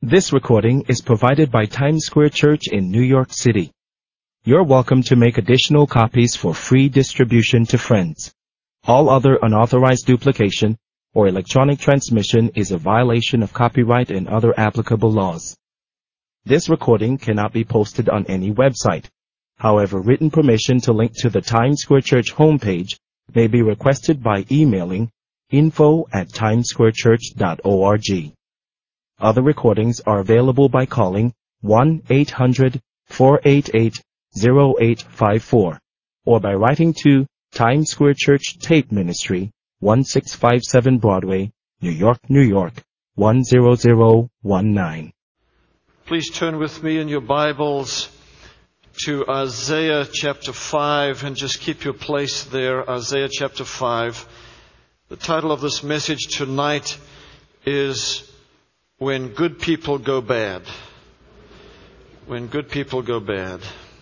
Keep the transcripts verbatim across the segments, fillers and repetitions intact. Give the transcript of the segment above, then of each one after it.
This recording is provided by Times Square Church in New York City. You're welcome to make additional copies for free distribution to friends. All other unauthorized duplication or electronic transmission is a violation of copyright and other applicable laws. This recording cannot be posted on any website. However, written permission to link to the Times Square Church homepage may be requested by emailing info at timessquarechurch dot org. Other recordings are available by calling one eight hundred four eight eight zero eight five four or by writing to Times Square Church Tape Ministry, one six five seven Broadway, New York, New York, one zero zero one nine. Please turn with me in your Bibles to Isaiah chapter five and just keep your place there. Isaiah chapter five. The title of this message tonight is When Good People Go Bad. When Good People Go Bad.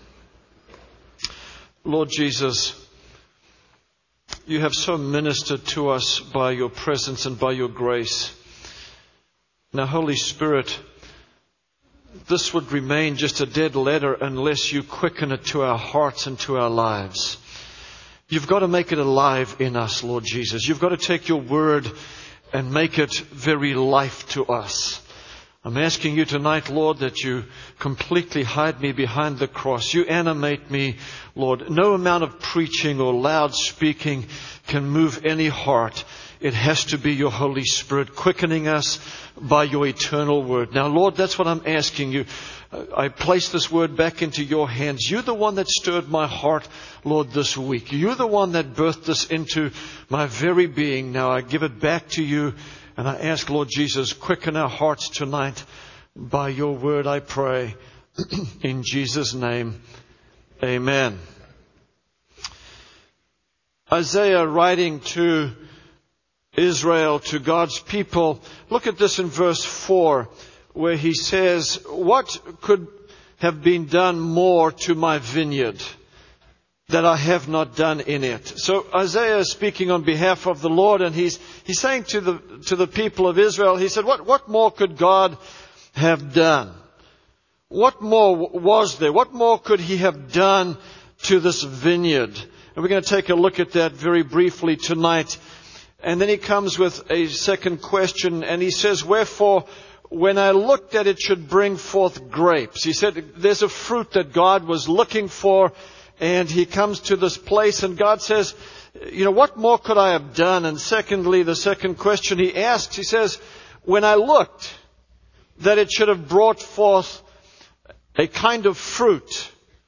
Lord Jesus, you have so ministered to us by your presence and by your grace. Now, Holy Spirit, this would remain just a dead letter unless you quicken it to our hearts and to our lives. You've got to make it alive in us, Lord Jesus. You've got to take your word and make it very life to us. I'm asking you tonight, Lord, that you completely hide me behind the cross. You animate me, Lord. No amount of preaching or loud speaking can move any heart. It has to be your Holy Spirit quickening us by your eternal word. Now, Lord, that's what I'm asking you. I place this word back into your hands. You're the one that stirred my heart, Lord, this week. You're the one that birthed this into my very being. Now I give it back to you, and I ask, Lord Jesus, quicken our hearts tonight by your word, I pray. In Jesus' name, amen. Isaiah writing to Israel, to God's people. Look at this in verse four, where he says, what could have been done more to my vineyard that I have not done in it? So Isaiah is speaking on behalf of the Lord, and he's he's saying to the to the people of Israel, he said, what, what more could God have done? What more was there? What more could he have done to this vineyard? And we're going to take a look at that very briefly tonight. And then he comes with a second question, and he says, wherefore, when I looked that it should bring forth grapes. He said there's a fruit that God was looking for, and he comes to this place, and God says, you know, what more could I have done? And secondly, the second question he asks, he says, when I looked that it should have brought forth a kind of fruit,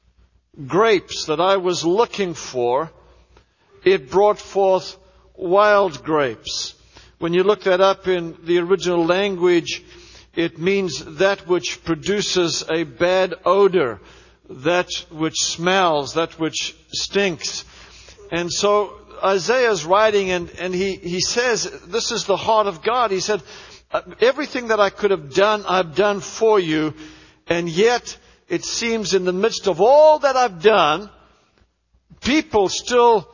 grapes that I was looking for, it brought forth wild grapes. When you look that up in the original language, it means that which produces a bad odor, that which smells, that which stinks. And so Isaiah's writing, and, and he, he says, this is the heart of God. He said, everything that I could have done, I've done for you. And yet, it seems in the midst of all that I've done, people still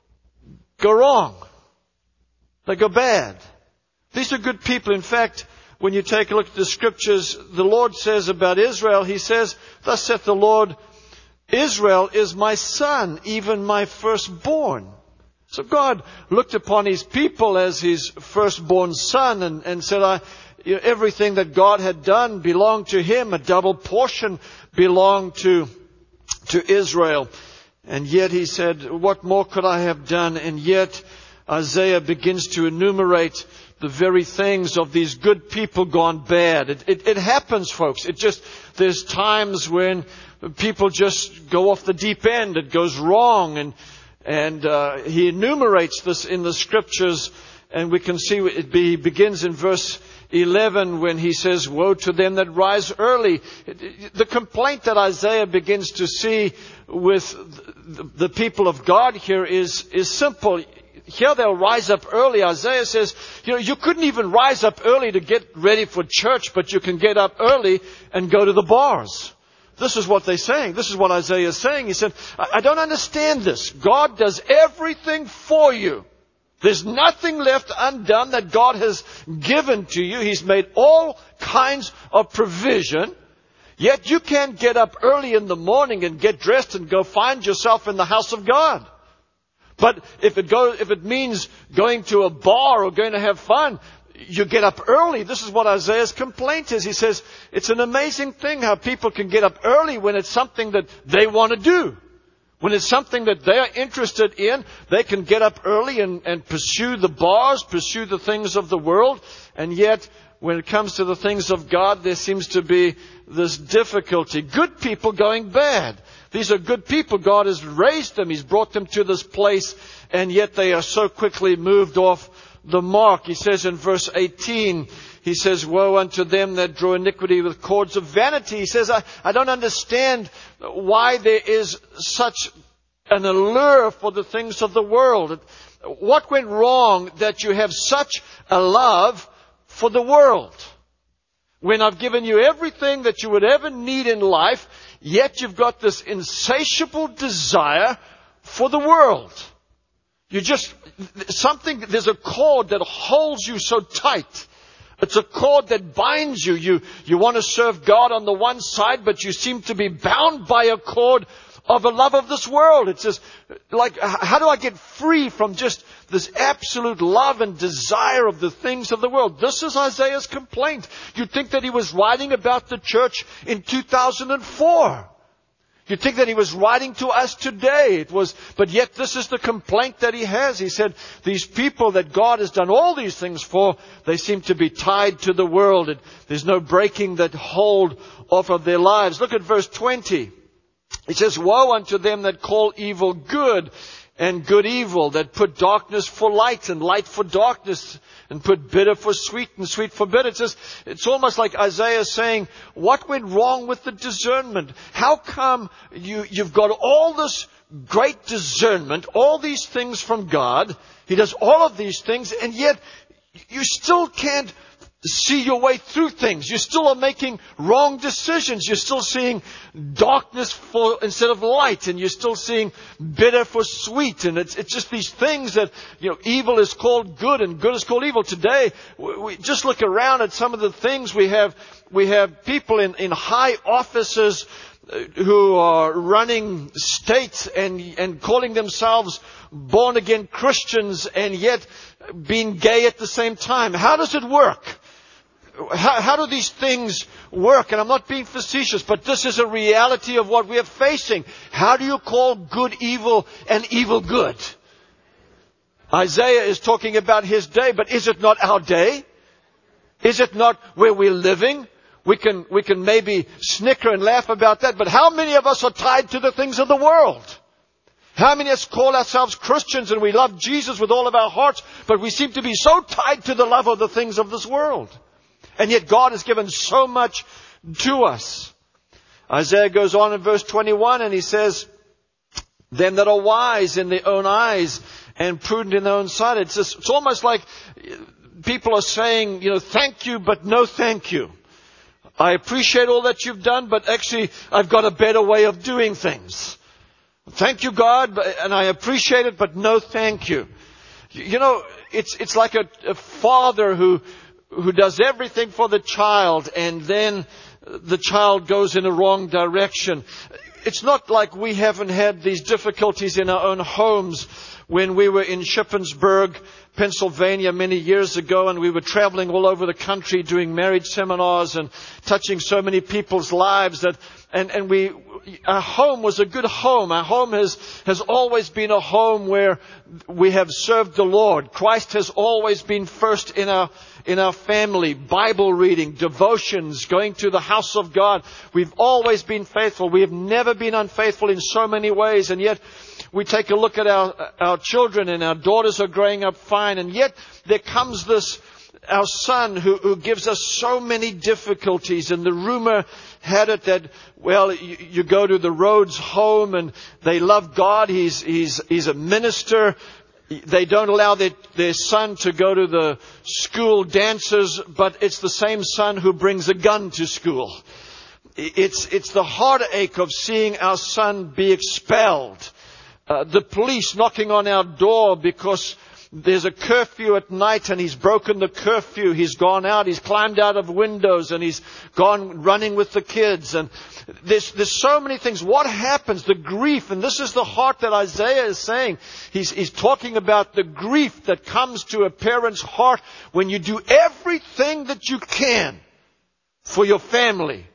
go wrong. They go bad. These are good people. In fact, when you take a look at the scriptures, the Lord says about Israel, he says, thus saith the Lord, Israel is my son, even my firstborn. So God looked upon his people as his firstborn son, and, and said, I, you know, everything that God had done belonged to him. A double portion belonged to, to Israel. And yet he said, what more could I have done? And yet Isaiah begins to enumerate the very things of these good people gone bad. It, it, it happens, folks. It just, there's times when people just go off the deep end. It goes wrong. And, and, uh, he enumerates this in the scriptures, and we can see it be, he begins in verse eleven when he says, woe to them that rise early. The complaint that Isaiah begins to see with the people of God here is, is simple. Here they'll rise up early. Isaiah says, you know, you couldn't even rise up early to get ready for church, but you can get up early and go to the bars. This is what they're saying. This is what Isaiah is saying. He said, I don't understand this. God does everything for you. There's nothing left undone that God has given to you. He's made all kinds of provision. Yet you can't get up early in the morning and get dressed and go find yourself in the house of God. But if it goes, if it means going to a bar or going to have fun, you get up early. This is what Isaiah's complaint is. He says, it's an amazing thing how people can get up early when it's something that they want to do. When it's something that they're interested in, they can get up early and, and pursue the bars, pursue the things of the world. And yet, when it comes to the things of God, there seems to be this difficulty. Good people going bad. These are good people. God has raised them. He's brought them to this place. And yet they are so quickly moved off the mark. He says in verse eighteen, he says, woe unto them that draw iniquity with cords of vanity. He says, I, I don't understand why there is such an allure for the things of the world. What went wrong that you have such a love for the world? When I've given you everything that you would ever need in life, yet you've got this insatiable desire for the world. You just, something, there's a cord that holds you so tight. It's a cord that binds you. You, you want to serve God on the one side, but you seem to be bound by a cord of a love of this world. It's just like, how do I get free from just this absolute love and desire of the things of the world? This is Isaiah's complaint. You'd think that he was writing about the church in two thousand four. You'd think that he was writing to us today. It was, but yet this is the complaint that he has. He said, these people that God has done all these things for, they seem to be tied to the world. It, there's no breaking that hold off of their lives. Look at verse twenty. It says, woe unto them that call evil good and good evil, that put darkness for light and light for darkness, and put bitter for sweet and sweet for bitter. It says, it's almost like Isaiah saying, what went wrong with the discernment? How come you, you've got all this great discernment, all these things from God? He does all of these things, and yet you still can't see your way through things. You still are making wrong decisions. You're still seeing darkness for instead of light, and you're still seeing bitter for sweet. And it's it's just these things that, you know, evil is called good and good is called evil. Today, we, we just look around at some of the things we have. We have people in, in high offices who are running states and and calling themselves born again Christians, and yet being gay at the same time. How does it work? How, how do these things work? And I'm not being facetious, but this is a reality of what we are facing. How do you call good evil and evil good? Isaiah is talking about his day, but is it not our day? Is it not where we're living? We can, we can maybe snicker and laugh about that, but how many of us are tied to the things of the world? How many of us call ourselves Christians and we love Jesus with all of our hearts, but we seem to be so tied to the love of the things of this world? And yet God has given so much to us. Isaiah goes on in verse twenty-one and he says, them that are wise in their own eyes and prudent in their own sight. It's, just, it's almost like people are saying, you know, thank you, but no thank you. I appreciate all that you've done, but actually I've got a better way of doing things. Thank you, God, and I appreciate it, but no thank you. You know, it's it's like a, a father who who does everything for the child, and then the child goes in a wrong direction. It's not like we haven't had these difficulties in our own homes. When we were in Shippensburg, Pennsylvania many years ago, and we were traveling all over the country doing marriage seminars and touching so many people's lives that, and, and we, our home was a good home. Our home has, has always been a home where we have served the Lord. Christ has always been first in our, in our family. Bible reading, devotions, going to the house of God. We've always been faithful. We have never been unfaithful in so many ways, and yet we take a look at our, our children, and our daughters are growing up fine. And yet there comes this, our son who, who gives us so many difficulties. And the rumor had it that, well, you, you go to the Rhodes home and they love God. He's, he's, he's a minister. They don't allow their, their son to go to the school dances, but it's the same son who brings a gun to school. It's, it's the heartache of seeing our son be expelled. Uh, the police knocking on our door because there's a curfew at night and he's broken the curfew. He's gone out, he's climbed out of windows and he's gone running with the kids. And there's, there's so many things. What happens? The grief. And this is the heart that Isaiah is saying. He's, he's talking about the grief that comes to a parent's heart when you do everything that you can for your family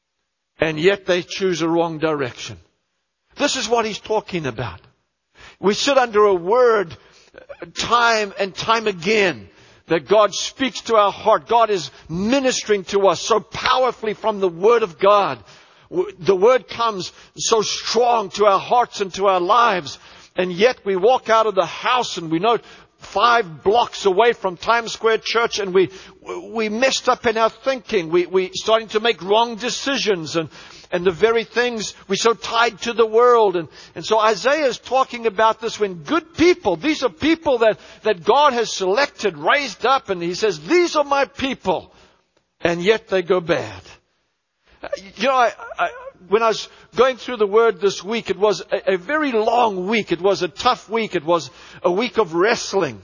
and yet they choose a wrong direction. This is what he's talking about. We sit under a word time and time again that God speaks to our heart. God is ministering to us so powerfully from the Word of God. The Word comes so strong to our hearts and to our lives. And yet we walk out of the house and we know five blocks away from Times Square Church and we we messed up in our thinking. We we starting to make wrong decisions and and the very things we're so tied to the world. And, and so Isaiah is talking about this when good people, these are people that, that God has selected, raised up, and he says, these are my people. And yet they go bad. You know, I, I, when I was going through the Word this week, it was a, a very long week. It was a tough week. It was a week of wrestling.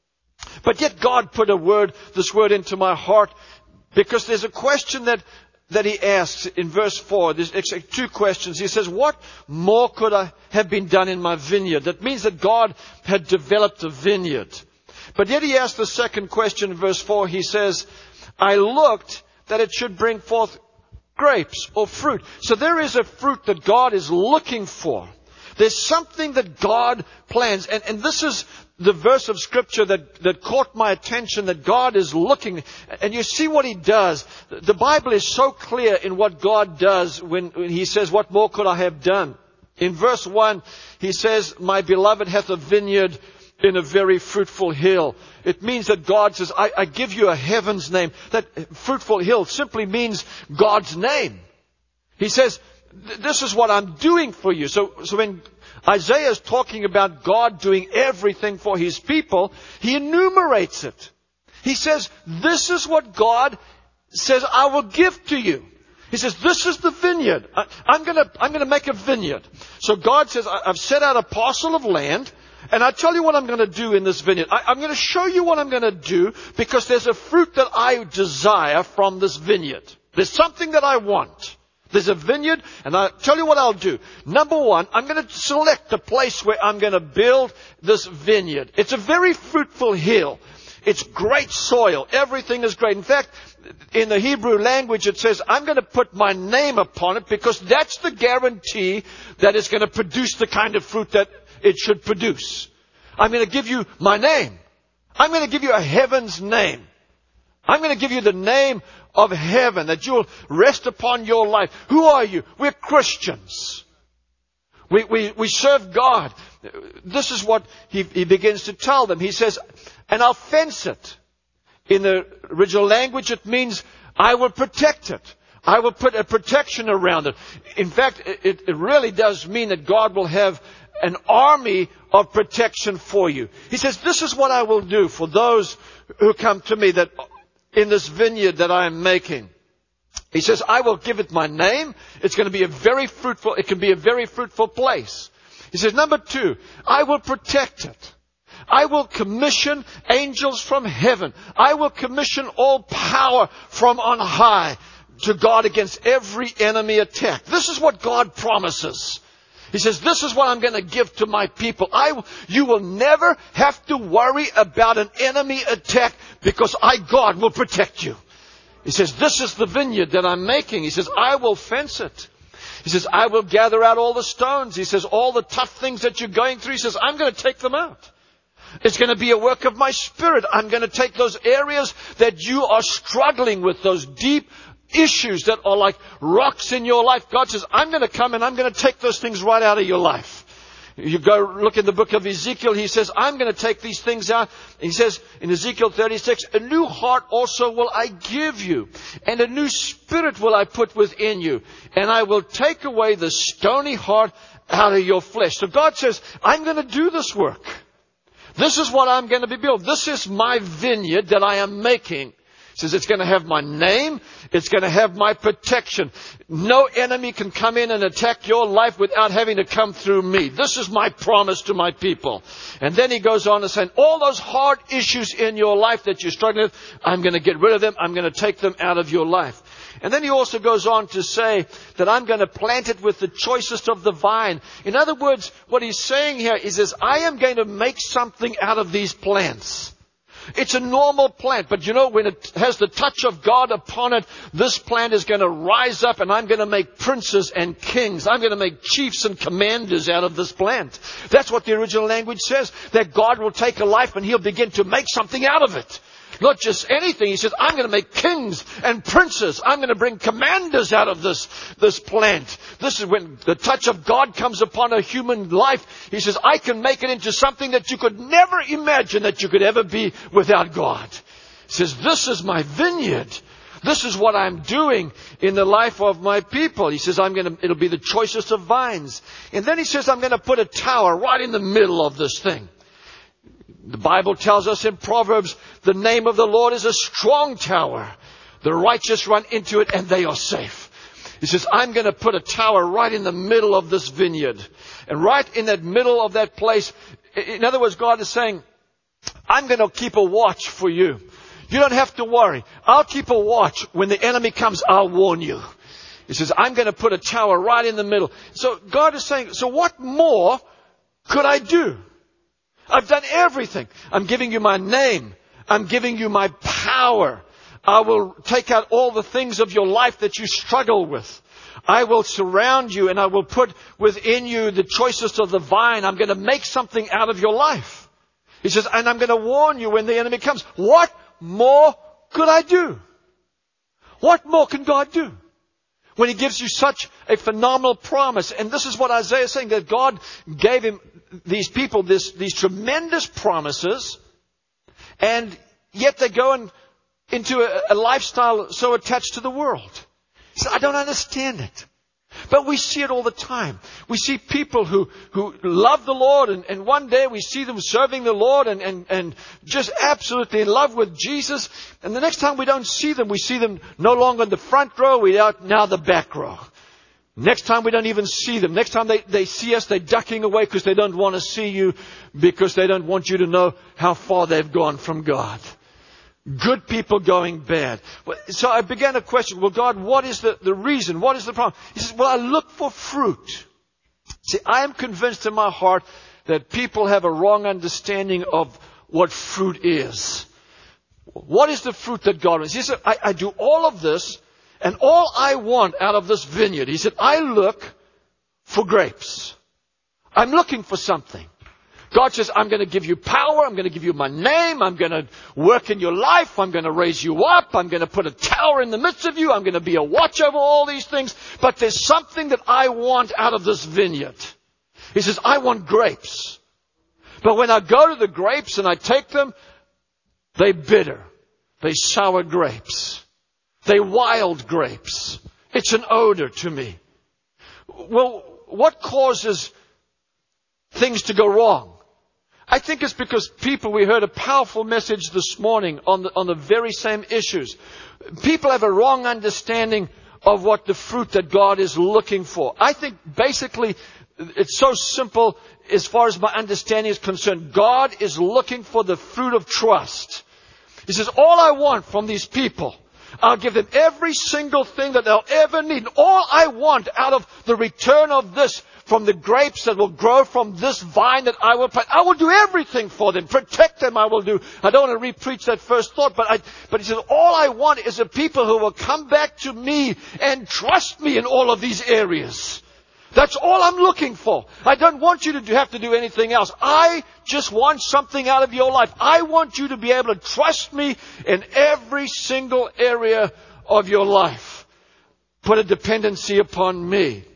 But yet God put a word, this word into my heart, because there's a question that that he asks in verse four. There's two questions. He says, what more could I have been done in my vineyard? That means that God had developed a vineyard. But yet he asks the second question in verse four. He says, I looked that it should bring forth grapes or fruit. So there is a fruit that God is looking for. There's something that God plans. And, and this is the verse of Scripture that, that caught my attention, that God is looking. And you see what He does. The Bible is so clear in what God does when, when He says, what more could I have done? In verse one, He says, my beloved hath a vineyard in a very fruitful hill. It means that God says, I, I give you a heaven's name. That fruitful hill simply means God's name. He says, this is what I'm doing for you. So, so when Isaiah is talking about God doing everything for His people, he enumerates it. He says, this is what God says I will give to you. He says, this is the vineyard. I, I'm going to I'm going to make a vineyard. So God says, I, I've set out a parcel of land, and I tell you what I'm going to do in this vineyard. I, I'm going to show you what I'm going to do because there's a fruit that I desire from this vineyard. There's something that I want. There's a vineyard, and I'll tell you what I'll do. Number one, I'm going to select the place where I'm going to build this vineyard. It's a very fruitful hill. It's great soil. Everything is great. In fact, in the Hebrew language, it says, I'm going to put my name upon it because that's the guarantee that it's going to produce the kind of fruit that it should produce. I'm going to give you my name. I'm going to give you a heaven's name. I'm going to give you the name of heaven, that you'll rest upon your life. Who are you? We're Christians. We, we, we serve God. This is what he, he begins to tell them. He says, and I'll fence it. In the original language, it means I will protect it. I will put a protection around it. In fact, it, it really does mean that God will have an army of protection for you. He says, this is what I will do for those who come to me, that in this vineyard that I am making. He says, I will give it my name. It's going to be a very fruitful, it can be a very fruitful place. He says, number two, I will protect it. I will commission angels from heaven. I will commission all power from on high to guard against every enemy attack. This is what God promises. He says, this is what I'm going to give to my people. I, you will never have to worry about an enemy attack because I, God, will protect you. He says, this is the vineyard that I'm making. He says, I will fence it. He says, I will gather out all the stones. He says, all the tough things that you're going through, he says, I'm going to take them out. It's going to be a work of my Spirit. I'm going to take those areas that you are struggling with, those deep issues that are like rocks in your life. God says, I'm going to come and I'm going to take those things right out of your life. You go look in the book of Ezekiel. He says, I'm going to take these things out. He says in Ezekiel thirty-six, a new heart also will I give you, and a new spirit will I put within you, and I will take away the stony heart out of your flesh. So God says, I'm going to do this work. This is what I'm going to be building. This is my vineyard that I am making. He says it's going to have my name. It's going to have my protection. No enemy can come in and attack your life without having to come through me. This is my promise to my people. And then he goes on to say, all those hard issues in your life that you're struggling with, I'm going to get rid of them. I'm going to take them out of your life. And then he also goes on to say that I'm going to plant it with the choicest of the vine. In other words, what he's saying here is, is I am going to make something out of these plants. It's a normal plant, but you know, when it has the touch of God upon it, this plant is going to rise up, and I'm going to make princes and kings. I'm going to make chiefs and commanders out of this plant. That's what the original language says, that God will take a life and He'll begin to make something out of it. Not just anything. He says, I'm going to make kings and princes. I'm going to bring commanders out of this, this plant. This is when the touch of God comes upon a human life. He says, I can make it into something that you could never imagine that you could ever be without God. He says, this is my vineyard. This is what I'm doing in the life of my people. He says, I'm going to, it'll be the choicest of vines. And then he says, I'm going to put a tower right in the middle of this thing. The Bible tells us in Proverbs, the name of the Lord is a strong tower. The righteous run into it and they are safe. He says, I'm going to put a tower right in the middle of this vineyard. And right in that middle of that place, in other words, God is saying, I'm going to keep a watch for you. You don't have to worry. I'll keep a watch. When the enemy comes, I'll warn you. He says, I'm going to put a tower right in the middle. So God is saying, so what more could I do? I've done everything. I'm giving you my name. I'm giving you my power. I will take out all the things of your life that you struggle with. I will surround you and I will put within you the choicest of the vine. I'm going to make something out of your life. He says, and I'm going to warn you when the enemy comes. What more could I do? What more can God do? When He gives you such a phenomenal promise. And this is what Isaiah is saying, that God gave him, these people, this, these tremendous promises. And yet they go in, into a, a lifestyle so attached to the world. He said, I don't understand it. But we see it all the time. We see people who, who love the Lord, and, and one day we see them serving the Lord and, and, and just absolutely in love with Jesus. And the next time we don't see them, we see them no longer in the front row, we are now the back row. Next time we don't even see them. Next time they, they see us, they're ducking away because they don't want to see you, because they don't want you to know how far they've gone from God. Good people going bad. So I began to question, well, God, what is the, the reason? What is the problem? He says, well, I look for fruit. See, I am convinced in my heart that people have a wrong understanding of what fruit is. What is the fruit that God wants? He said, I, I do all of this, and all I want out of this vineyard, he said, I look for grapes. I'm looking for something. God says, I'm going to give you power. I'm going to give you my name. I'm going to work in your life. I'm going to raise you up. I'm going to put a tower in the midst of you. I'm going to be a watch over all these things. But there's something that I want out of this vineyard. He says, I want grapes. But when I go to the grapes and I take them, they bitter. They sour grapes. They wild grapes. It's an odor to me. Well, what causes things to go wrong? I think it's because people, we heard a powerful message this morning on the, on the very same issues. People have a wrong understanding of what the fruit that God is looking for. I think basically it's so simple as far as my understanding is concerned. God is looking for the fruit of trust. He says, all I want from these people, I'll give them every single thing that they'll ever need. All I want out of the return of this, from the grapes that will grow from this vine that I will plant, I will do everything for them. Protect them, I will do. I don't want to re-preach that first thought, but I, but he says, all I want is a people who will come back to me and trust me in all of these areas. That's all I'm looking for. I don't want you to do, have to do anything else. I just want something out of your life. I want you to be able to trust me in every single area of your life. Put a dependency upon me.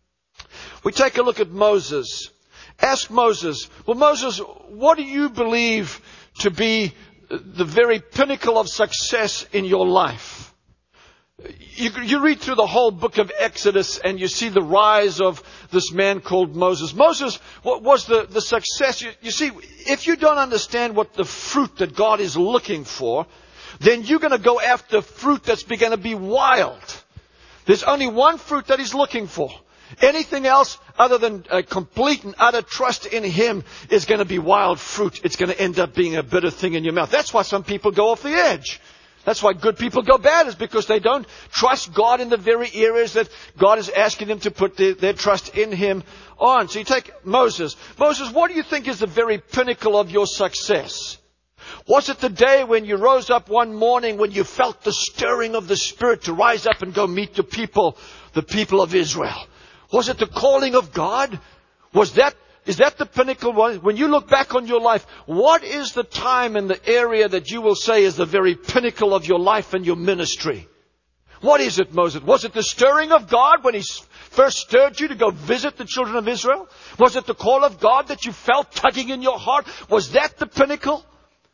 We take a look at Moses. Ask Moses, well, Moses, what do you believe to be the very pinnacle of success in your life? You, you read through the whole book of Exodus and you see the rise of this man called Moses. Moses, what was the, the success? You, you see, if you don't understand what the fruit that God is looking for, then you're going to go after fruit that's going to be wild. There's only one fruit that He's looking for. Anything else other than a complete and utter trust in Him is going to be wild fruit. It's going to end up being a bitter thing in your mouth. That's why some people go off the edge. That's why good people go bad, is because they don't trust God in the very areas that God is asking them to put their, their trust in Him on. So you take Moses. Moses, what do you think is the very pinnacle of your success? Was it the day when you rose up one morning when you felt the stirring of the Spirit to rise up and go meet the people, the people of Israel? Was it the calling of God? Was that, is that the pinnacle? When you look back on your life, what is the time and the area that you will say is the very pinnacle of your life and your ministry? What is it, Moses? Was it the stirring of God when He first stirred you to go visit the children of Israel? Was it the call of God that you felt tugging in your heart? Was that the pinnacle?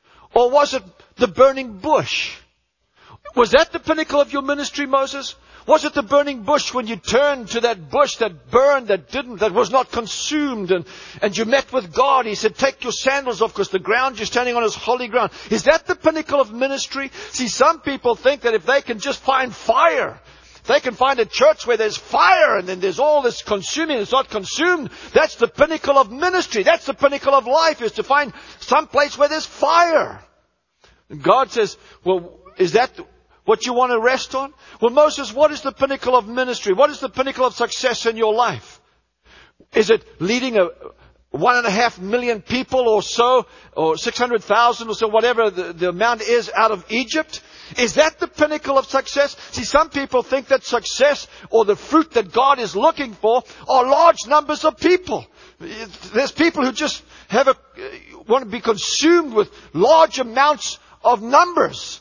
Or was it the burning bush? Was that the pinnacle of your ministry, Moses? Was it the burning bush when you turned to that bush that burned, that didn't, that was not consumed, and, and you met with God? He said, take your sandals off because the ground you're standing on is holy ground. Is that the pinnacle of ministry? See, some people think that if they can just find fire, if they can find a church where there's fire and then there's all this consuming, it's not consumed, that's the pinnacle of ministry. That's the pinnacle of life, is to find some place where there's fire. And God says, well, is that what you want to rest on? Well, Moses, what is the pinnacle of ministry? What is the pinnacle of success in your life? Is it leading a one and a half million people or so, or six hundred thousand or so, whatever the, the amount is, out of Egypt? Is that the pinnacle of success? See, some people think that success or the fruit that God is looking for are large numbers of people. There's people who just have a, want to be consumed with large amounts of numbers.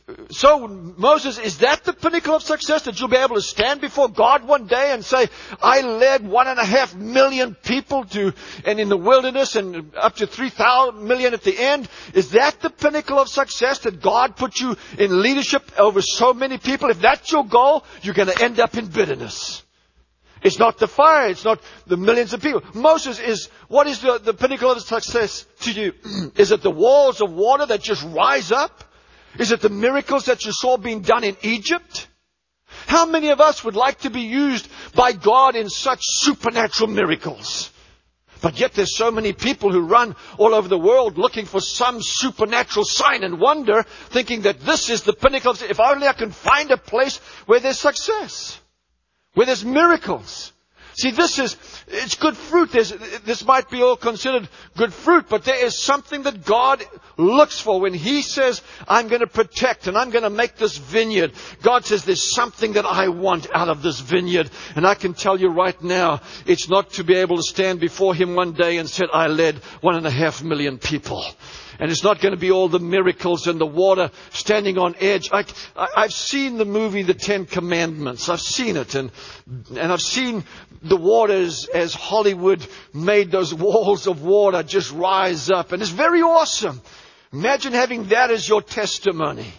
So, Moses, is that the pinnacle of success? That you'll be able to stand before God one day and say, I led one and a half million people to, and in the wilderness, and up to three thousand million at the end? Is that the pinnacle of success, that God put you in leadership over so many people? If that's your goal, you're going to end up in bitterness. It's not the fire. It's not the millions of people. Moses, is, what is the, the pinnacle of success to you? Is it the walls of water that just rise up? Is it the miracles that you saw being done in Egypt? How many of us would like to be used by God in such supernatural miracles? But yet there's so many people who run all over the world looking for some supernatural sign and wonder, thinking that this is the pinnacle of, if only I can find a place where there's success, where there's miracles. See, this is, it's good fruit. There's, this might be all considered good fruit, but there is something that God looks for when He says, I'm going to protect and I'm going to make this vineyard. God says, there's something that I want out of this vineyard. And I can tell you right now, it's not to be able to stand before Him one day and say, I led one and a half million people. And it's not going to be all the miracles and the water standing on edge. I, I, I've seen the movie The Ten Commandments. I've seen it. And, and I've seen the waters as Hollywood made those walls of water just rise up. And it's very awesome. Imagine having that as your testimony.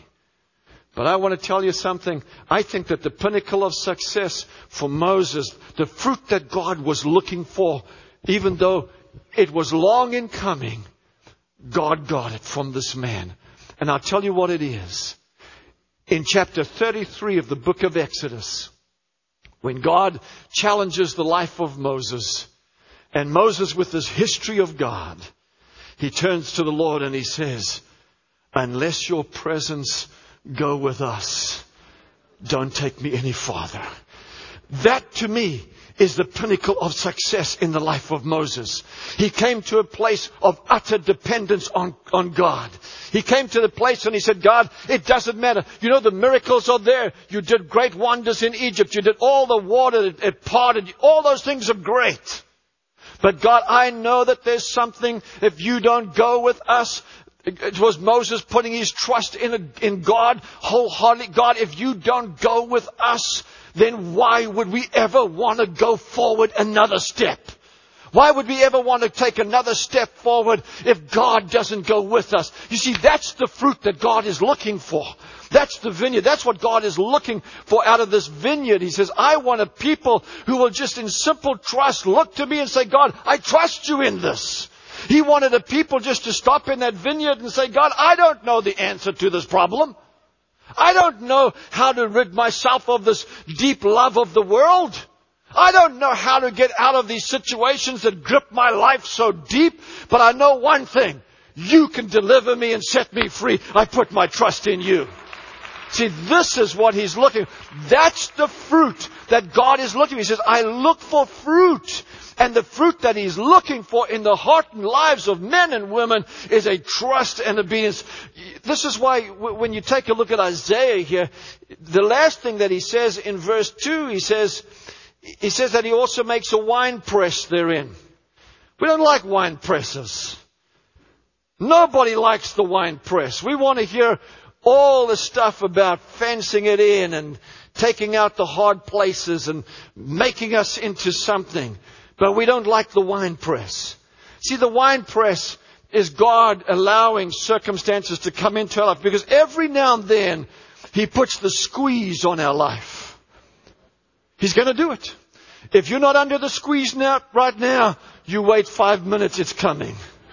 But I want to tell you something. I think that the pinnacle of success for Moses, the fruit that God was looking for, even though it was long in coming, God got it from this man. And I'll tell you what it is. In chapter thirty-three of the book of Exodus, when God challenges the life of Moses, and Moses with his history of God, he turns to the Lord and he says, unless your presence go with us, don't take me any farther. That to me is the pinnacle of success in the life of Moses. He came to a place of utter dependence on, on God. He came to the place and he said, God, it doesn't matter. You know, the miracles are there. You did great wonders in Egypt. You did all the water, it, it parted. All those things are great. But God, I know that there's something, if you don't go with us. It was Moses putting his trust in, a, in God wholeheartedly. God, if you don't go with us, then why would we ever want to go forward another step? Why would we ever want to take another step forward if God doesn't go with us? You see, that's the fruit that God is looking for. That's the vineyard. That's what God is looking for out of this vineyard. He says, I want a people who will just in simple trust look to me and say, God, I trust you in this. He wanted the people just to stop in that vineyard and say, God, I don't know the answer to this problem. I don't know how to rid myself of this deep love of the world. I don't know how to get out of these situations that grip my life so deep. But I know one thing. You can deliver me and set me free. I put my trust in you. See, this is what He's looking for. That's the fruit that God is looking for. He says, I look for fruit. And the fruit that He's looking for in the heart and lives of men and women is a trust and obedience. This is why when you take a look at Isaiah here, the last thing that he says in verse two, he says, he says that He also makes a wine press therein. We don't like wine presses. Nobody likes the wine press. We want to hear all the stuff about fencing it in and taking out the hard places and making us into something. But we don't like the wine press. See, the wine press is God allowing circumstances to come into our life, because every now and then He puts the squeeze on our life. He's going to do it. If you're not under the squeeze now, right now, you wait five minutes, it's coming.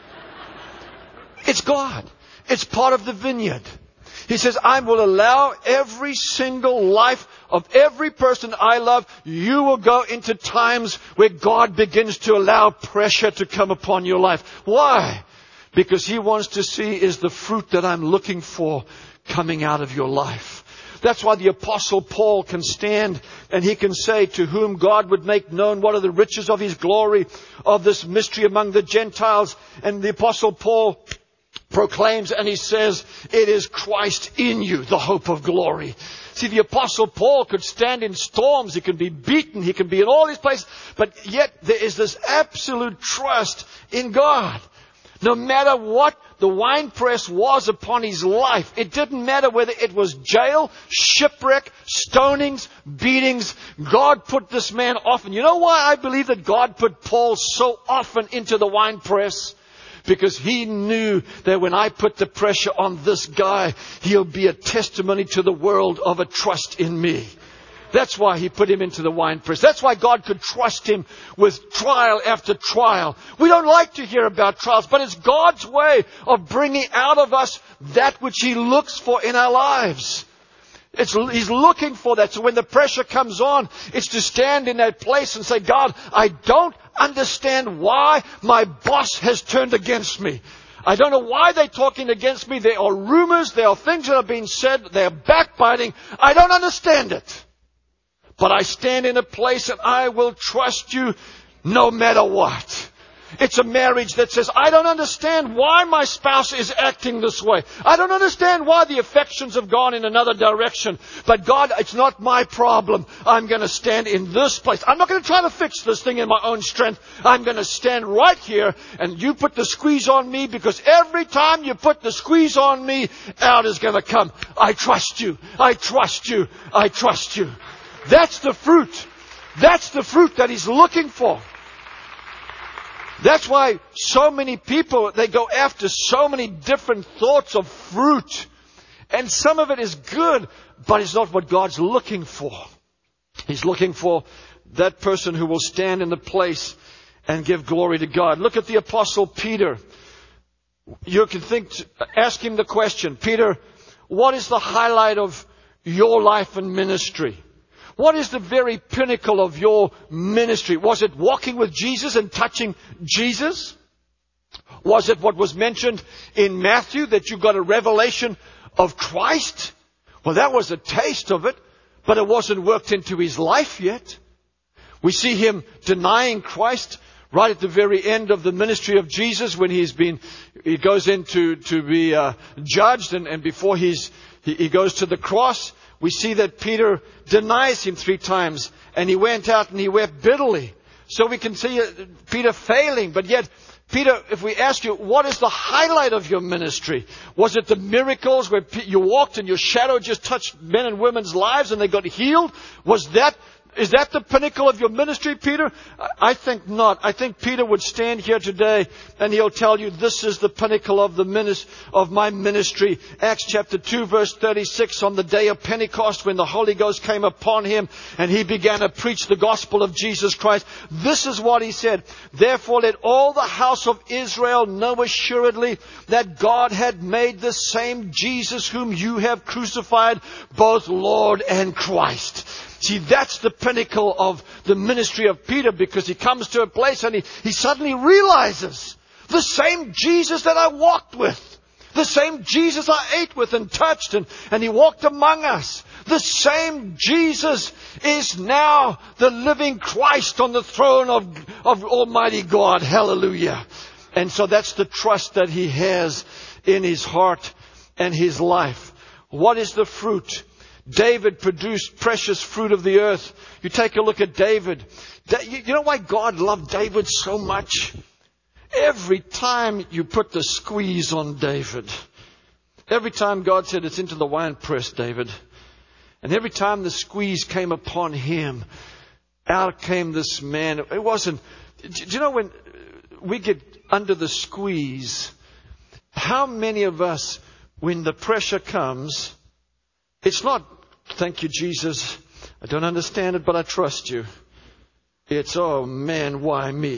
It's God. It's part of the vineyard. He says, I will allow every single life of every person I love. You will go into times where God begins to allow pressure to come upon your life. Why? Because He wants to see, is the fruit that I'm looking for coming out of your life. That's why the Apostle Paul can stand and he can say, to whom God would make known what are the riches of His glory, of this mystery among the Gentiles. And the Apostle Paul proclaims and he says, it is Christ in you, the hope of glory. See, the Apostle Paul could stand in storms. He can be beaten. He can be in all these places. But yet there is this absolute trust in God. No matter what the winepress was upon his life, it didn't matter whether it was jail, shipwreck, stonings, beatings. God put this man often. You know why I believe that God put Paul so often into the winepress? Because He knew that when I put the pressure on this guy, he'll be a testimony to the world of a trust in me. That's why He put him into the winepress. That's why God could trust him with trial after trial. We don't like to hear about trials, but it's God's way of bringing out of us that which He looks for in our lives. It's, He's looking for that. So when the pressure comes on, it's to stand in that place and say, God, I don't understand why my boss has turned against me. I don't know why they're talking against me. There are rumors. There are things that are being said. They're backbiting. I don't understand it. But I stand in a place and I will trust You no matter what. It's a marriage that says, I don't understand why my spouse is acting this way. I don't understand why the affections have gone in another direction. But God, it's not my problem. I'm going to stand in this place. I'm not going to try to fix this thing in my own strength. I'm going to stand right here and You put the squeeze on me, because every time You put the squeeze on me, out is going to come. I trust You. I trust You. I trust You. That's the fruit. That's the fruit that He's looking for. That's why so many people, they go after so many different thoughts of fruit. And some of it is good, but it's not what God's looking for. He's looking for that person who will stand in the place and give glory to God. Look at the Apostle Peter. You can think, ask him the question, Peter, what is the highlight of your life and ministry? What is the very pinnacle of your ministry? Was it walking with Jesus and touching Jesus? Was it what was mentioned in Matthew, that you got a revelation of Christ? Well, that was a taste of it, but it wasn't worked into his life yet. We see him denying Christ right at the very end of the ministry of Jesus, when he's been, he goes in to, to be uh, judged, and, and before he's, he, he goes to the cross. We see that Peter denies Him three times, and he went out and he wept bitterly. So we can see Peter failing, but yet, Peter, if we ask you, what is the highlight of your ministry? Was it the miracles where you walked and your shadow just touched men and women's lives and they got healed? Was that Is that the pinnacle of your ministry, Peter? I think not. I think Peter would stand here today and he'll tell you this is the pinnacle of the minis- of my ministry. Acts chapter two verse thirty-six, on the day of Pentecost when the Holy Ghost came upon him and he began to preach the gospel of Jesus Christ. This is what he said. Therefore let all the house of Israel know assuredly that God had made the same Jesus whom you have crucified, both Lord and Christ. See, that's the pinnacle of the ministry of Peter, because he comes to a place and he, he suddenly realizes the same Jesus that I walked with, the same Jesus I ate with and touched and, and he walked among us. The same Jesus is now the living Christ on the throne of, of Almighty God. Hallelujah. And so that's the trust that he has in his heart and his life. What is the fruit? David produced precious fruit of the earth. You take a look at David. You know why God loved David so much? Every time you put the squeeze on David, every time God said, it's into the wine press, David. And every time the squeeze came upon him, out came this man. It wasn't, do you know when we get under the squeeze, how many of us, when the pressure comes, it's not, thank you, Jesus, I don't understand it, but I trust you. It's, oh man, why me?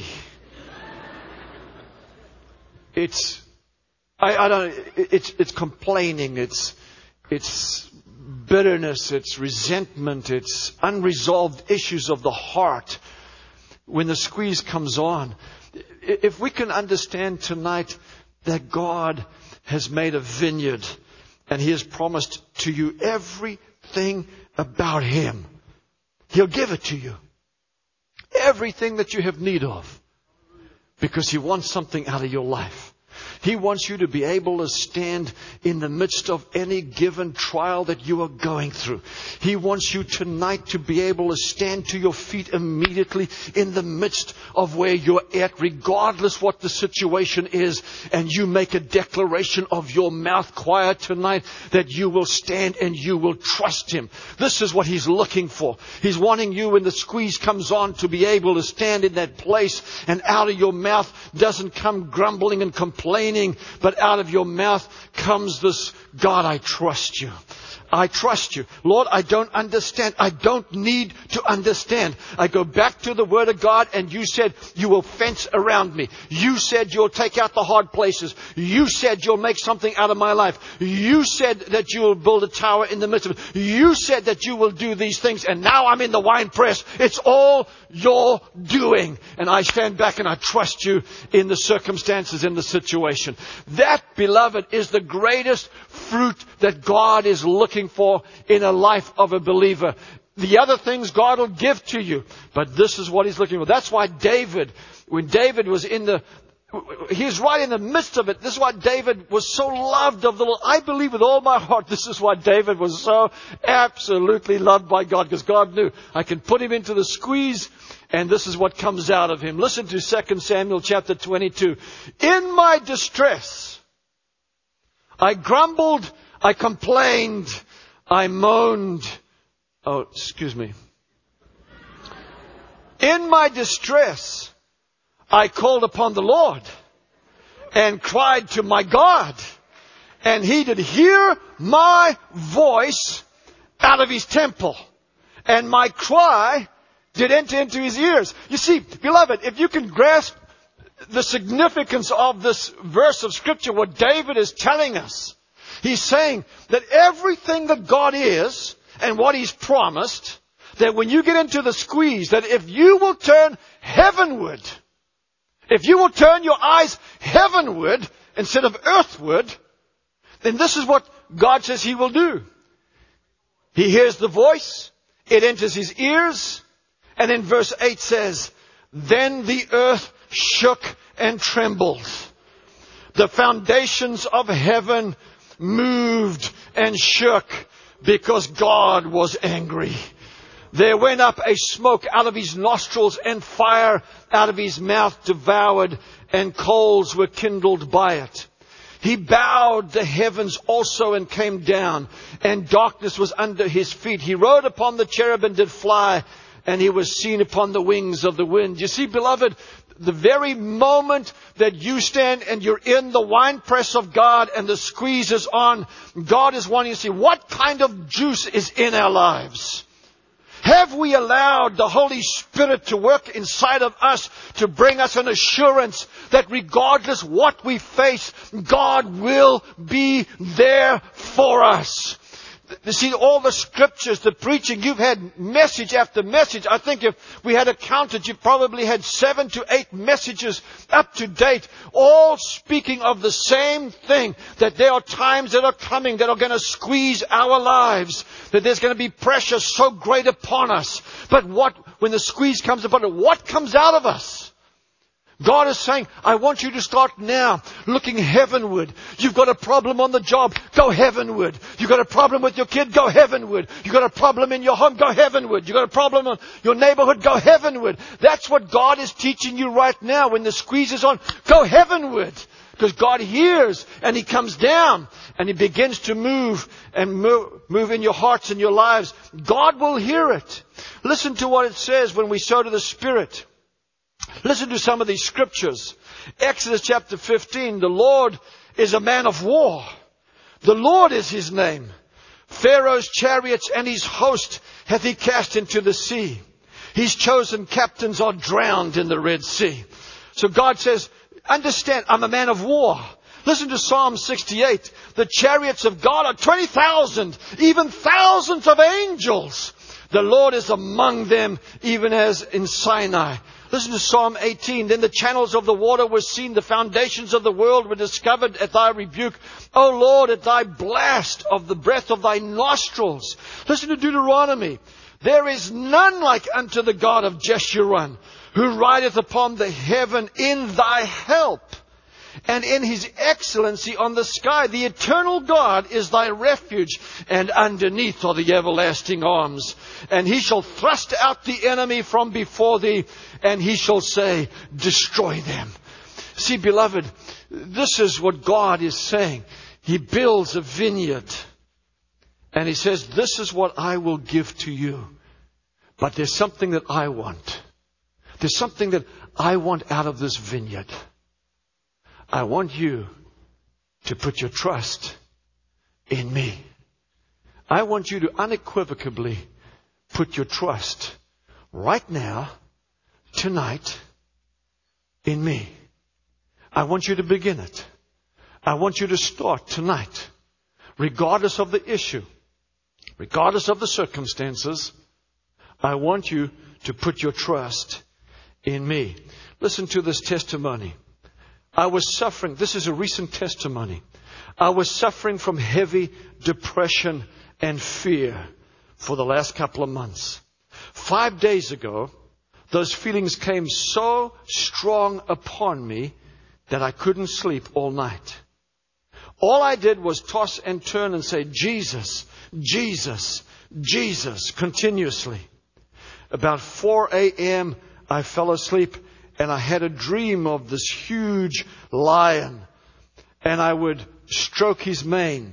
It's, I, I don't, it's, it's complaining, it's, it's bitterness, it's resentment, it's unresolved issues of the heart. When the squeeze comes on, if we can understand tonight that God has made a vineyard and He has promised to you everything about Him, He'll give it to you. Everything that you have need of. Because He wants something out of your life. He wants you to be able to stand in the midst of any given trial that you are going through. He wants you tonight to be able to stand to your feet immediately in the midst of where you're at, regardless what the situation is, and you make a declaration of your mouth quiet tonight that you will stand and you will trust Him. This is what He's looking for. He's wanting you, when the squeeze comes on, to be able to stand in that place, and out of your mouth doesn't come grumbling and complaining, but out of your mouth comes this, God, I trust you. I trust you. Lord, I don't understand. I don't need to understand. I go back to the Word of God, and you said you will fence around me. You said you'll take out the hard places. You said you'll make something out of my life. You said that you will build a tower in the midst of it. You said that you will do these things, and now I'm in the wine press. It's all your doing. And I stand back and I trust you in the circumstances, in the situation. That, beloved, is the greatest fruit that God is looking for in a life of a believer. The other things God will give to you, but this is what He's looking for. That's why David, when David was in the, he's right in the midst of it. This is why David was so loved of the Lord. I believe with all my heart, this is why David was so absolutely loved by God, because God knew, I can put him into the squeeze, and this is what comes out of him. Listen to Second Samuel chapter twenty-two. In my distress, I grumbled, I complained, I moaned. Oh, excuse me. In my distress, I called upon the Lord and cried to my God, and He did hear my voice out of His temple, and my cry did enter into His ears. You see, beloved, if you can grasp the significance of this verse of Scripture, what David is telling us, he's saying that everything that God is and what He's promised, that when you get into the squeeze, that if you will turn heavenward, if you will turn your eyes heavenward instead of earthward, then this is what God says He will do. He hears the voice, it enters His ears, and in verse eight says, then the earth shook and trembled. The foundations of heaven moved and shook because God was angry. There went up a smoke out of His nostrils, and fire out of His mouth devoured, and coals were kindled by it. He bowed the heavens also and came down, and darkness was under His feet. He rode upon the cherub and did fly, and he was seen upon the wings of the wind. You see, beloved, the very moment that you stand and you're in the winepress of God and the squeeze is on, God is wanting to see what kind of juice is in our lives. Have we allowed the Holy Spirit to work inside of us to bring us an assurance that regardless what we face, God will be there for us? You see, all the scriptures, the preaching, you've had message after message. I think if we had accounted, you've probably had seven to eight messages up to date, all speaking of the same thing, that there are times that are coming that are going to squeeze our lives, that there's going to be pressure so great upon us. But what, when the squeeze comes upon us, what comes out of us? God is saying, I want you to start now looking heavenward. You've got a problem on the job, go heavenward. You've got a problem with your kid, go heavenward. You've got a problem in your home, go heavenward. You've got a problem in your neighborhood, go heavenward. That's what God is teaching you right now. When the squeeze is on, go heavenward. Because God hears and He comes down and He begins to move and move, move in your hearts and your lives. God will hear it. Listen to what it says when we sow to the Spirit. Listen to some of these scriptures. Exodus chapter fifteen. The Lord is a man of war. The Lord is His name. Pharaoh's chariots and his host hath He cast into the sea. His chosen captains are drowned in the Red Sea. So God says, understand, I'm a man of war. Listen to Psalm sixty-eight. The chariots of God are twenty thousand, even thousands of angels. The Lord is among them, even as in Sinai. Listen to Psalm eighteen. Then the channels of the water were seen. The foundations of the world were discovered at Thy rebuke. O Lord, at Thy blast of the breath of Thy nostrils. Listen to Deuteronomy. There is none like unto the God of Jeshurun, who rideth upon the heaven in Thy help, and in His excellency on the sky. The eternal God is Thy refuge, and underneath are the everlasting arms. And He shall thrust out the enemy from before Thee, and He shall say, destroy them. See, beloved, this is what God is saying. He builds a vineyard, and He says, this is what I will give to you. But there's something that I want. There's something that I want out of this vineyard. I want you to put your trust in me. I want you to unequivocally put your trust right now, tonight, in me. I want you to begin it. I want you to start tonight, regardless of the issue, regardless of the circumstances. I want you to put your trust in me. Listen to this testimony. I was suffering. This is a recent testimony. I was suffering from heavy depression and fear for the last couple of months. Five days ago, those feelings came so strong upon me that I couldn't sleep all night. All I did was toss and turn and say, Jesus, Jesus, Jesus, continuously. About four a.m., I fell asleep. And I had a dream of this huge lion. And I would stroke his mane.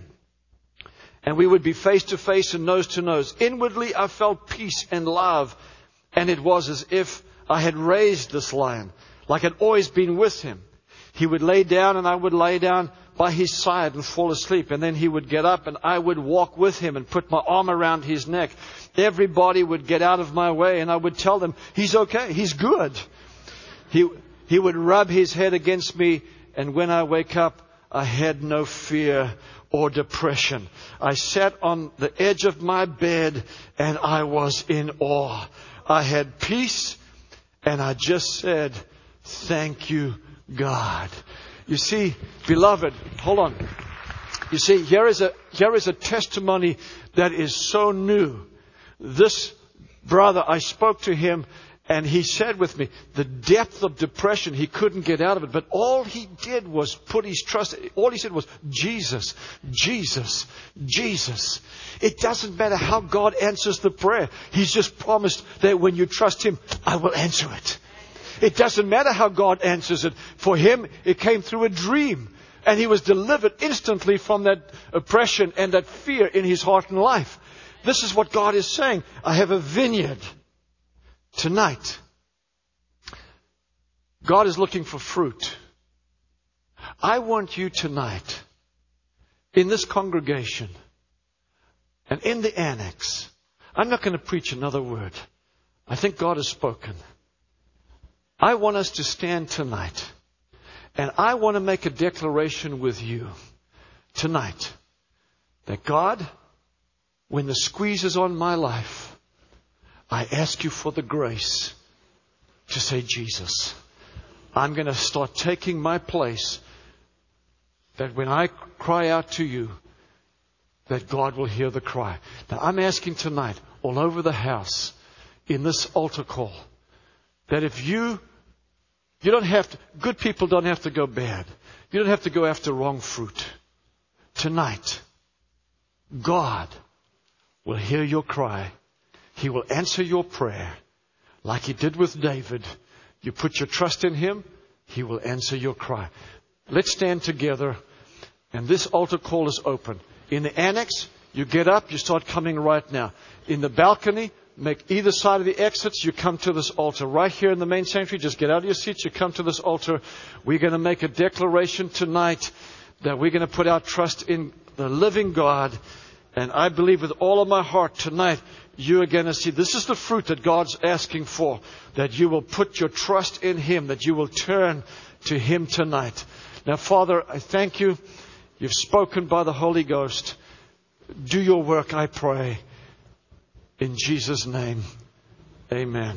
And we would be face to face and nose to nose. Inwardly, I felt peace and love. And it was as if I had raised this lion, like I'd always been with him. He would lay down and I would lay down by his side and fall asleep. And then he would get up and I would walk with him and put my arm around his neck. Everybody would get out of my way and I would tell them, he's okay, he's good. He, he would rub his head against me, and when I wake up, I had no fear or depression. I sat on the edge of my bed, and I was in awe. I had peace, and I just said, thank you, God. You see, beloved, hold on. You see, here is a, here is a testimony that is so new. This brother, I spoke to him, and he said with me, the depth of depression, he couldn't get out of it. But all he did was put his trust. All he said was, Jesus, Jesus, Jesus. It doesn't matter how God answers the prayer. He's just promised that when you trust Him, I will answer it. It doesn't matter how God answers it. For him, it came through a dream. And he was delivered instantly from that oppression and that fear in his heart and life. This is what God is saying. I have a vineyard. Tonight, God is looking for fruit. I want you tonight, in this congregation and in the annex, I'm not going to preach another word. I think God has spoken. I want us to stand tonight, and I want to make a declaration with you tonight that God, when the squeeze is on my life, I ask you for the grace to say, Jesus, I'm going to start taking my place, that when I cry out to you, that God will hear the cry. Now, I'm asking tonight, all over the house, in this altar call, that if you, you don't have to, good people don't have to go bad. You don't have to go after wrong fruit. Tonight, God will hear your cry. He will answer your prayer like He did with David. You put your trust in Him, He will answer your cry. Let's stand together, and this altar call is open. In the annex, you get up, you start coming right now. In the balcony, make either side of the exits, you come to this altar. Right here in the main sanctuary, just get out of your seats, you come to this altar. We're going to make a declaration tonight that we're going to put our trust in the living God. And I believe with all of my heart tonight, you are going to see this is the fruit that God's asking for, that you will put your trust in Him, that you will turn to Him tonight. Now, Father, I thank you. You've spoken by the Holy Ghost. Do your work, I pray. In Jesus' name, amen.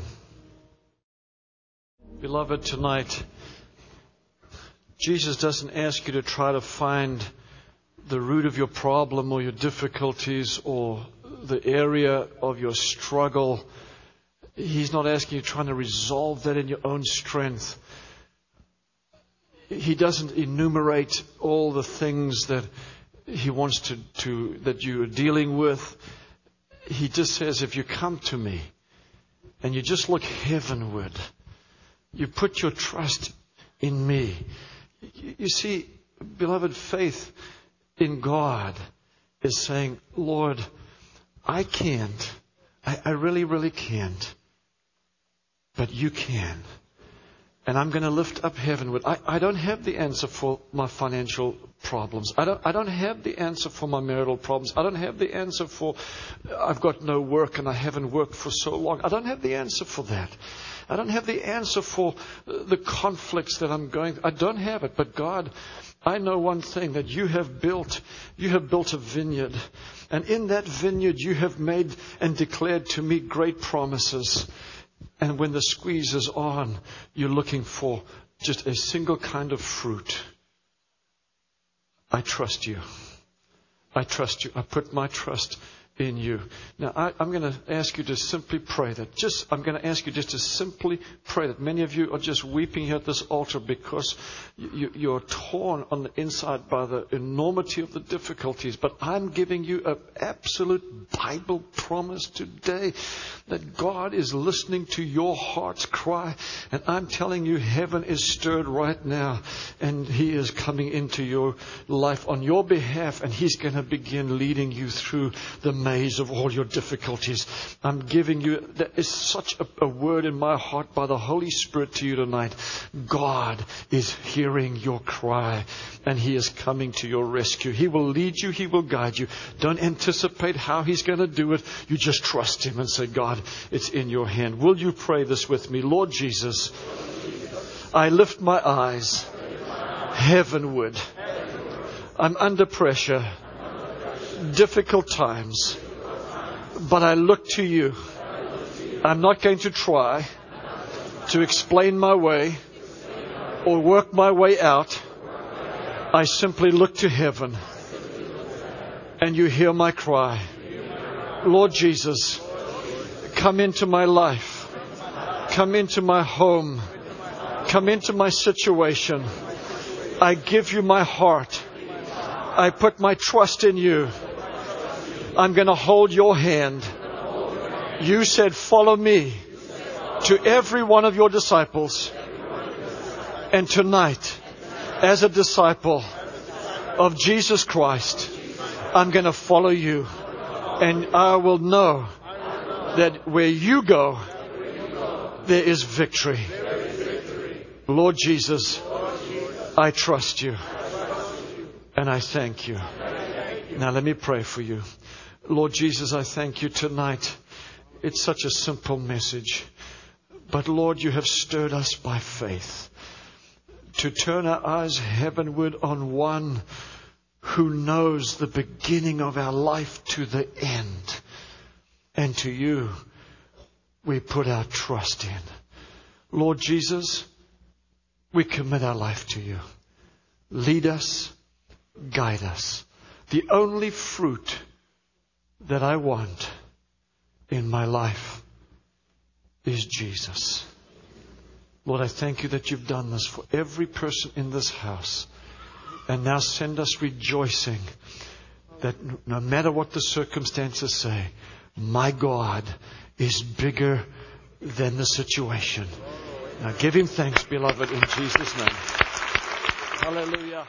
Beloved, tonight, Jesus doesn't ask you to try to find the root of your problem or your difficulties or the area of your struggle. He's not asking you trying to resolve that in your own strength. He doesn't enumerate all the things that He wants to, to that you are dealing with. He just says, if you come to me and you just look heavenward, you put your trust in me. You, you see, beloved, faith in God is saying, Lord, I can't. I, I really, really can't. But you can. And I'm going to lift up heavenward. I, I don't have the answer for my financial problems. I don't, I don't have the answer for my marital problems. I don't have the answer for I've got no work and I haven't worked for so long. I don't have the answer for that. I don't have the answer for the conflicts that I'm going through. I don't have it. But God, I know one thing, that you have built, you have built a vineyard. And in that vineyard you have made and declared to me great promises. And when the squeeze is on, you're looking for just a single kind of fruit. I trust you. I trust you. I put my trust in you. Now, I, I'm going to ask you to simply pray that. Just, I'm going to ask you just to simply pray that. Many of you are just weeping here at this altar because you, you're torn on the inside by the enormity of the difficulties. But I'm giving you an absolute Bible promise today that God is listening to your heart's cry. And I'm telling you, heaven is stirred right now. And He is coming into your life on your behalf. And He's going to begin leading you through the maze of all your difficulties. I'm giving you, there is such a, a word in my heart by the Holy Spirit to you tonight. God is hearing your cry and He is coming to your rescue. He will lead you. He will guide you. Don't anticipate how He's going to do it. You just trust Him and say, God, it's in your hand. Will you pray this with me? Lord Jesus, I lift my eyes heavenward. I'm under pressure. Difficult times, but I look to you. I'm not going to try to explain my way or work my way out. I simply look to heaven and you hear my cry. Lord Jesus, come into my life. Come into my home. Come into my situation. I give you my heart. I put my trust in you. I'm going to hold your hand. You said, follow me to every one of your disciples. And tonight, as a disciple of Jesus Christ, I'm going to follow you. And I will know that where you go, there is victory. Lord Jesus, I trust you. And I thank you. Now let me pray for you. Lord Jesus, I thank you tonight. It's such a simple message. But Lord, you have stirred us by faith to turn our eyes heavenward on one who knows the beginning of our life to the end. And to you, we put our trust in. Lord Jesus, we commit our life to you. Lead us, guide us. The only fruit that I want in my life is Jesus. Lord, I thank you that you've done this for every person in this house. And now send us rejoicing that no matter what the circumstances say, my God is bigger than the situation. Now give him thanks, beloved, in Jesus' name. Hallelujah.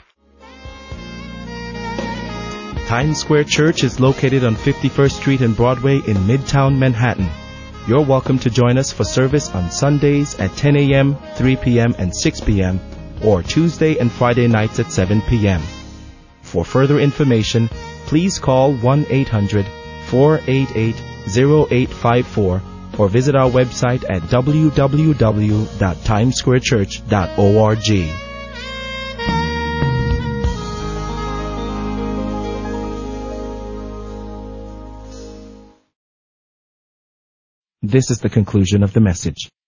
Times Square Church is located on fifty-first Street and Broadway in Midtown Manhattan. You're welcome to join us for service on Sundays at ten a.m., three p.m., and six p.m., or Tuesday and Friday nights at seven p.m. For further information, please call one eight hundred, four eight eight, zero eight five four or visit our website at w w w dot times square church dot org. This is the conclusion of the message.